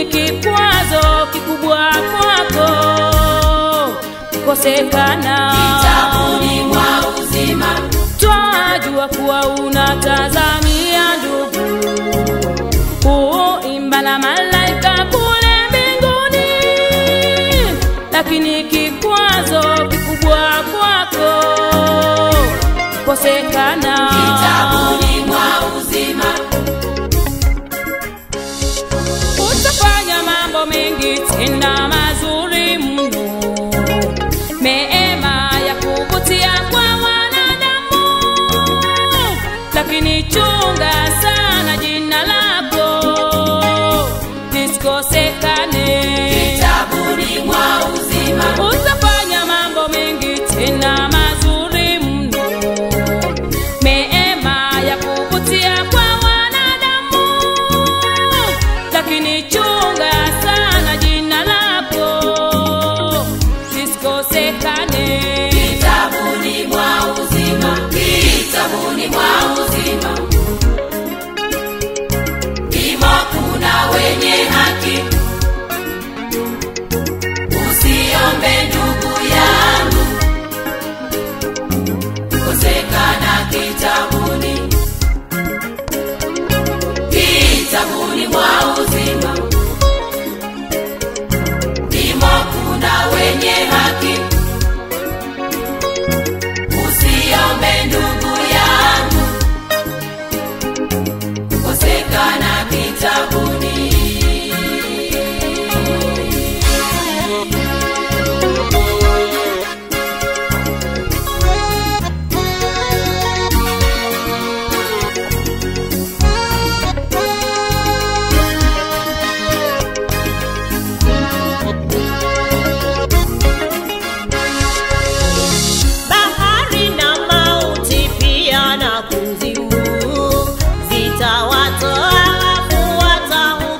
Nini kikwazo kikubwa kwako kukosekana kitabuni mwa uzima? Twajua kuwa unatazamia ndugu kuimba na malaika kule mbinguni, lakini kikwazo kikubwa kwako kukosekana kitabuni mwa uzima. Utafanya mambo mengi tena mazuri mno, neema ya kuvutia kwa wanadamu, lakini chunga sana jina lako lisikosekane kitabuni mwa uzima. Utafanya mambo mengi tena mazuri mno, neema ya kuvutia kwa wanadamu, lakini chunga sana jina lako lisikosekane kitabuni mwa uzima. Kitabuni mwa uzima ndimo kuna wenye haki. Usiombe ndugu yangu kukosekana kitabuni. Kitabuni mwa uzima ndimo kuna wenye haki. Usiombe ndugu yangu kukosekana kitabuni. Bahari na mauti pia na kuzimu zitawatoa wafuatao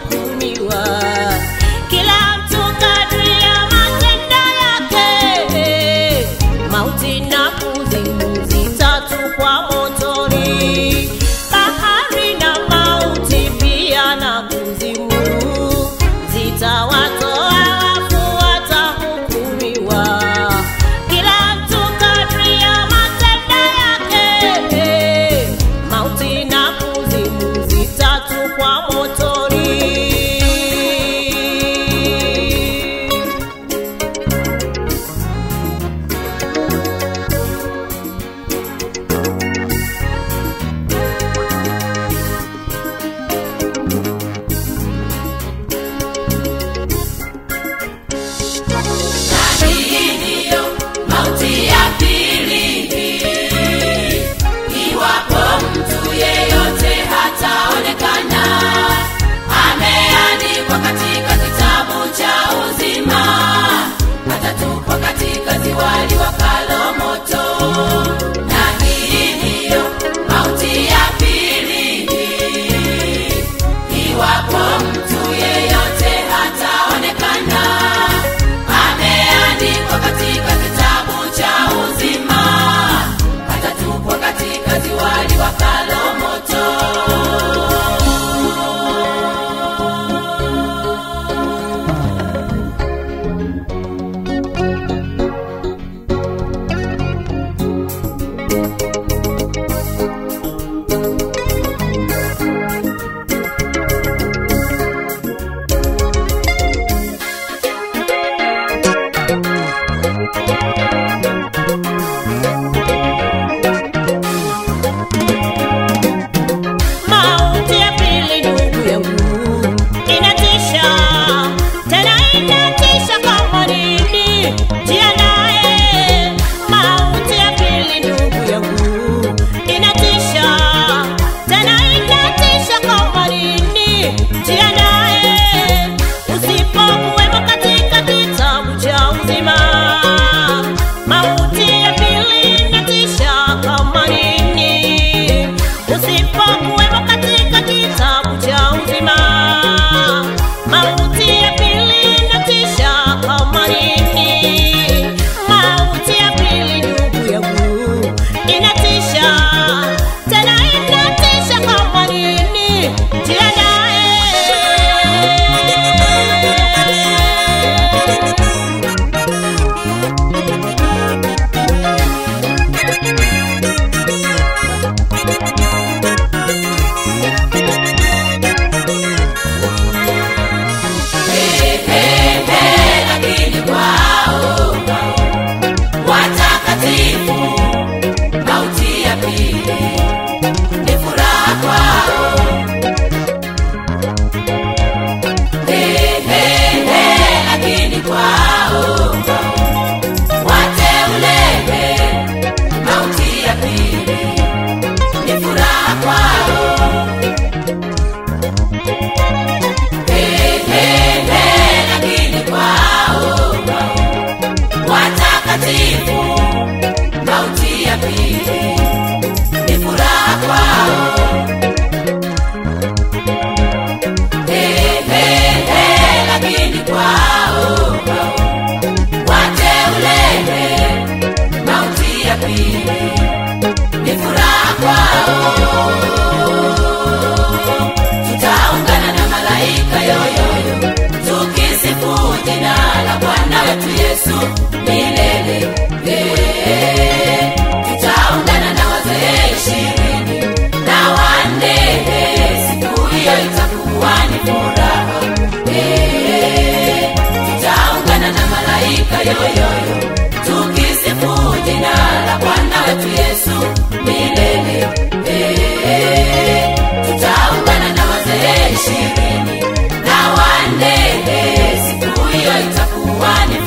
Yesu milele. Tutaungana na wazee 24, siku hiyo itakuwa ni furaha. Tutaungana na malaika yoyoyo, tukisifu jina la Bwana wetu Yesu milele. Tutaungana na wazee 24, siku hiyo itakuwa ni